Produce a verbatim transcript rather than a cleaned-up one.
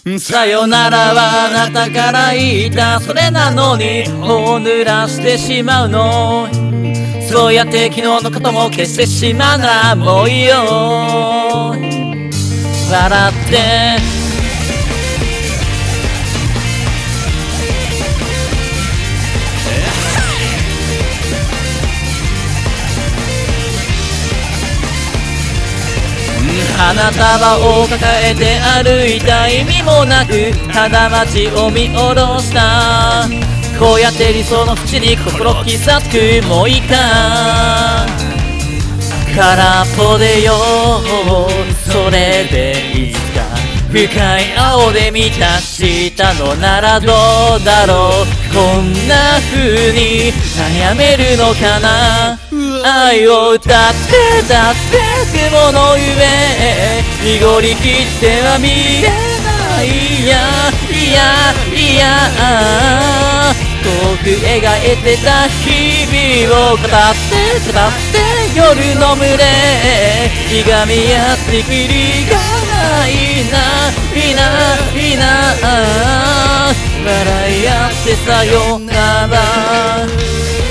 さよならはあなたから言ったそれなのに頬を濡らしてしまうのそうやって昨日のことも消してしまうならもういいよ笑って花束を抱えて歩いた意味もなくただ街を見下ろしたこうやって理想の淵に心刻くもういいか空っぽでよそれでいいか深い青で満たしたのならどうだろうこんな風に悩めるのかな愛を歌って歌って雲の上濁りきっては見えないいやいやいや遠く描いてた日々を語って語って夜の群れいがみ合ってきりがないないないな笑い合ってさよなら